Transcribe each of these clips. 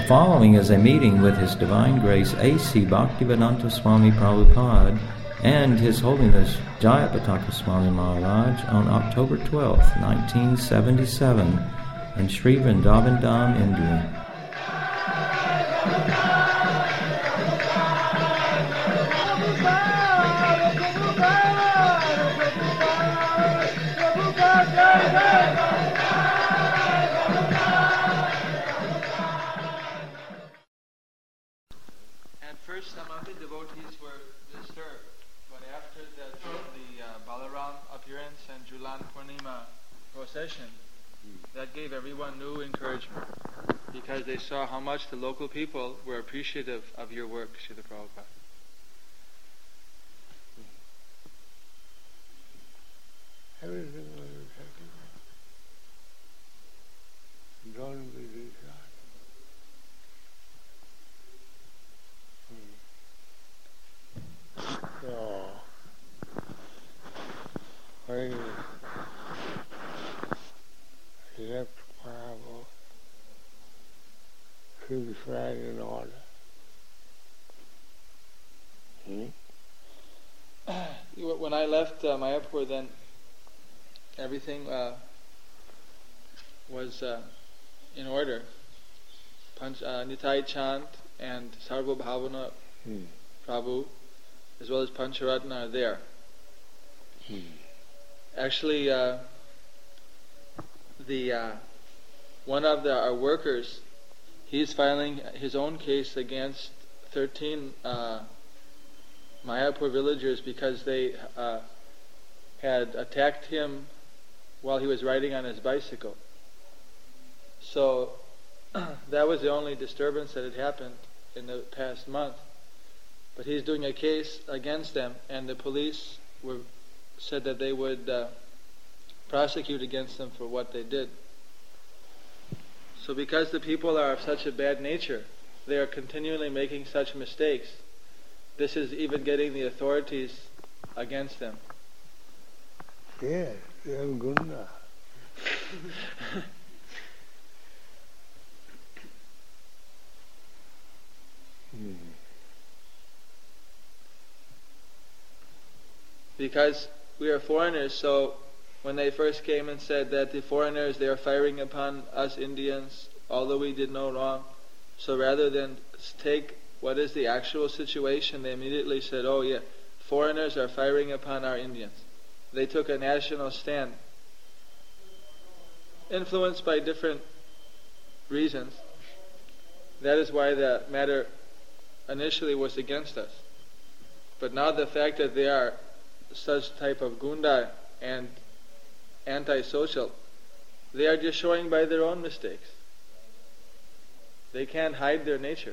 following is a meeting with His Divine Grace A.C. Bhaktivedanta Swami Prabhupada and His Holiness Jayapataka Swami Maharaj on October 12, 1977 in Sri Vrindavan Dham, India. At first, some of the devotees were disturbed, but after the Balaram appearance and Julan Purnima procession, that gave everyone new encouragement, because they saw how much the local people were appreciative of your work, Srila Prabhupada. Everything was accepted. Don't be disheartened. So, when he left Mayapur, keep his flag in order. When I left Mayapur, then everything was in order. Nitai Chand and Sarva Bhavana Prabhu, as well as Pancharatna, are there. Actually, one of our workers, he's filing his own case against 13 Mayapur villagers because they had attacked him while he was riding on his bicycle. So that was the only disturbance that had happened in the past month. But he's doing a case against them, and the police said that they would prosecute against them for what they did. So because the people are of such a bad nature, they are continually making such mistakes. This is even getting the authorities against them. Yes, they are gunda. Because we are foreigners, so when they first came and said that the foreigners, they are firing upon us Indians, although we did no wrong, so rather than take what is the actual situation, they immediately said, oh yeah, foreigners are firing upon our Indians. They took a national stand, influenced by different reasons. That is why the matter initially was against us. But now the fact that they are such type of gunda and antisocial, they are just showing by their own mistakes. They can't hide their nature.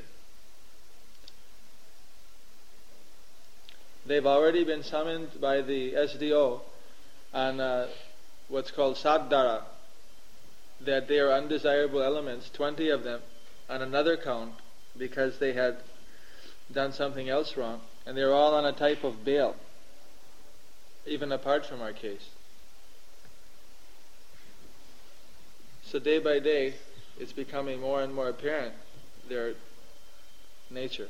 They've already been summoned by the SDO on what's called Sadhara, that they are undesirable elements, 20 of them, on another count, because they had done something else wrong, and they're all on a type of bail, even apart from our case. So day by day, it's becoming more and more apparent, their nature.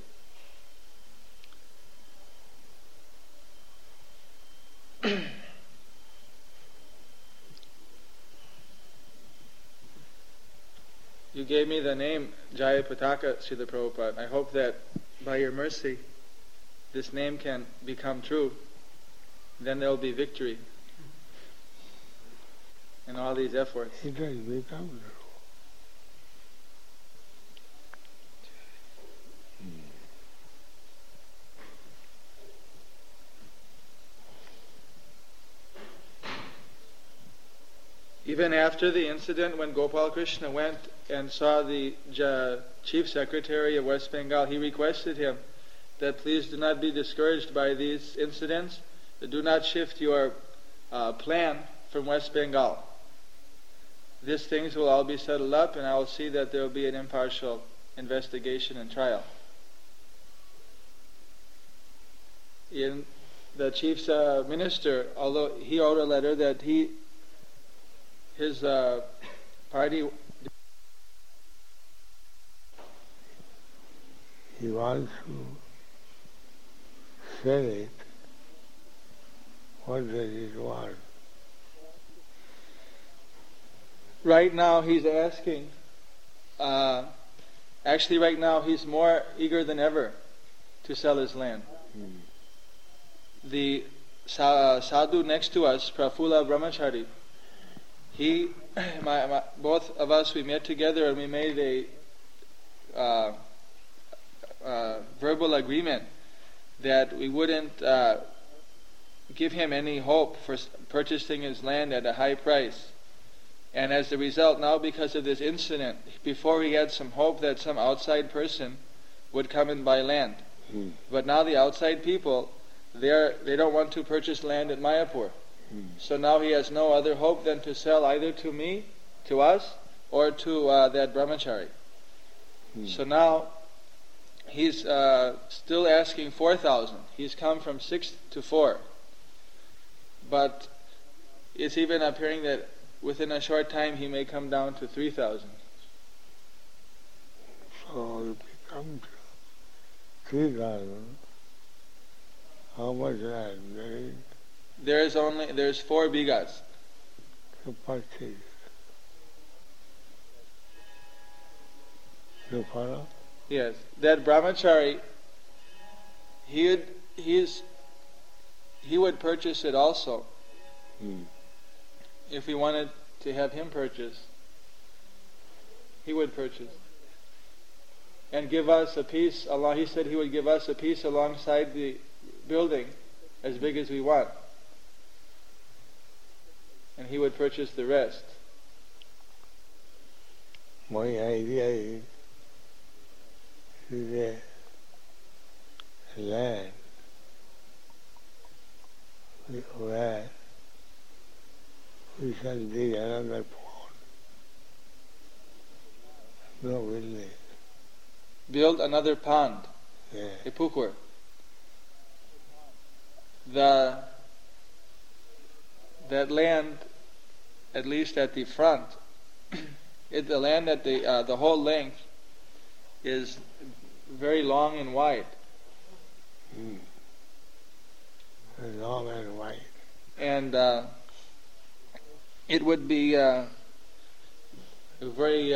You gave me the name Jayapataka, Srila Prabhupada. I hope that by your mercy, this name can become true. Then there will be victory in all these efforts. It has become true. Even after the incident when Gopal Krishna went and saw the Chief Secretary of West Bengal, he requested him that please do not be discouraged by these incidents. Do not shift your plan from West Bengal. These things will all be settled up, and I will see that there will be an impartial investigation and trial. In the chief's minister, although he wrote a letter that his party, he wants to sell it. What does it want? Right now he's asking, actually right now he's more eager than ever to sell his land. The sadhu next to us, Prafulla Brahmachari, he, both of us, we met together and we made a verbal agreement that we wouldn't give him any hope for purchasing his land at a high price. And as a result, now because of this incident, before he had some hope that some outside person would come and buy land. But now the outside people, they don't want to purchase land at Mayapur. So now he has no other hope than to sell either to me, to us, or to that brahmachari. So now he's still asking 4,000. He's come from 6 to 4. But it's even appearing that within a short time he may come down to 3,000. So if he comes to 3,000, how much land? There's 4 bighas. To purchase. You follow? Yes, that brahmachari, he would purchase it also. If we wanted to have him purchase, he would purchase and give us a piece. He said he would give us a piece alongside the building as big as we want, and he would purchase the rest. My idea is the land where we shall dig another pond. No village. Build another pond, a pukur. That land, at least at the front, the land at the whole length is very long and wide. Long and wide. And it would be very.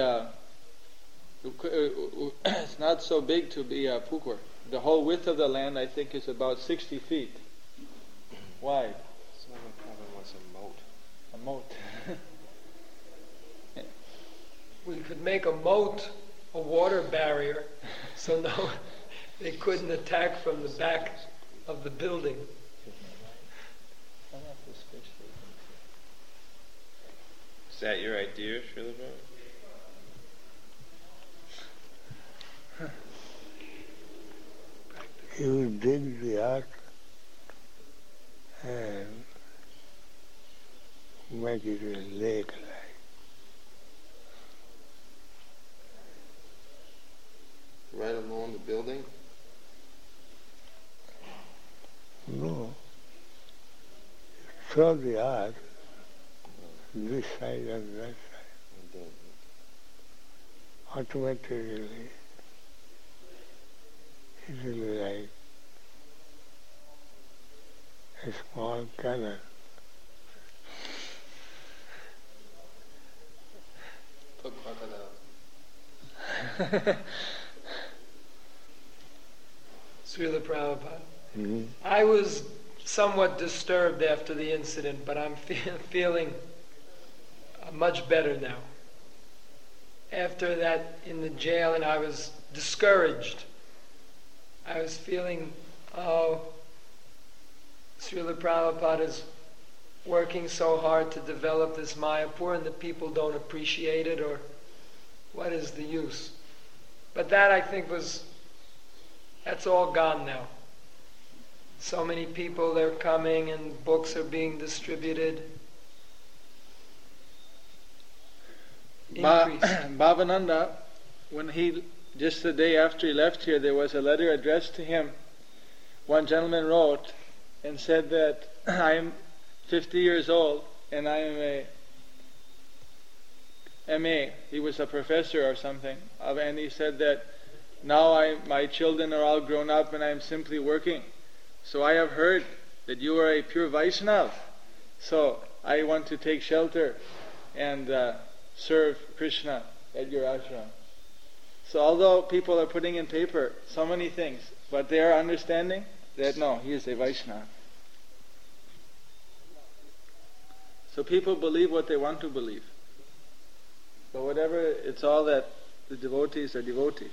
It's not so big to be a pukur. The whole width of the land, I think, is about 60 feet wide. So the problem was a moat. A moat. We could make a moat, a water barrier, so no, they couldn't attack from the back of the building. Is that your idea, Srila Prabhupada? You dig the earth and make it a lake-like. Right along the building? No. Throw the earth this side and that side. Automatically it will be like a small cannon. Put crocodiles. Srila Prabhupada. Mm-hmm. I was somewhat disturbed after the incident, but I'm feeling much better now. After that in the jail, and I was discouraged. I was feeling, Srila Prabhupada is working so hard to develop this Mayapur and the people don't appreciate it, or what is the use? But that, I think, that's all gone now. So many people, they're coming and books are being distributed. Bhavananda, just the day after he left here, there was a letter addressed to him. One gentleman wrote and said that I am 50 years old and I am a MA. He was a professor or something. And he said that now my children are all grown up and I am simply working. So I have heard that you are a pure Vaishnava. So I want to take shelter and serve Krishna at your ashram. So although people are putting in paper so many things, but they are understanding that no, he is a Vaishnava. So people believe what they want to believe. But whatever, it's all that the devotees are devotees.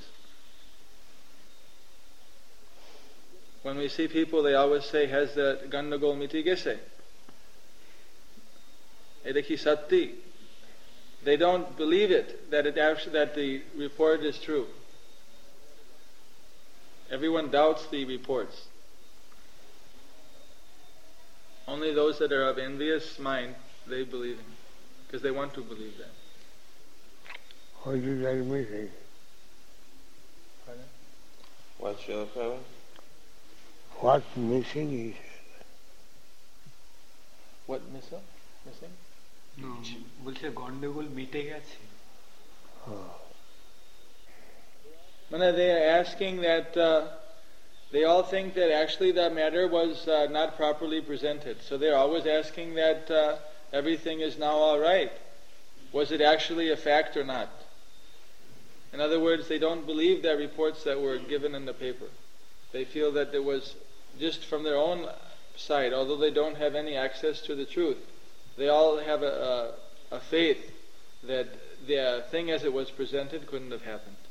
When we see people, they always say, has the Gandagol miti gese? Edaki satti. They don't believe it, that the report is true. Everyone doubts the reports. Only those that are of envious mind, they believe in, because they want to believe that. What is that missing? Pardon? What, Srila Prabhupada? What's missing is What missing? বলছে গন্ডগোল মিটে গেছে They are asking that they all think that actually the matter was not properly presented. So they're always asking that everything is now all right. Was it actually a fact or not? In other words, they don't believe the reports that were given in the paper. They feel that it was just from their own side, although they don't have any access to the truth. They all have a faith that the thing as it was presented couldn't have happened.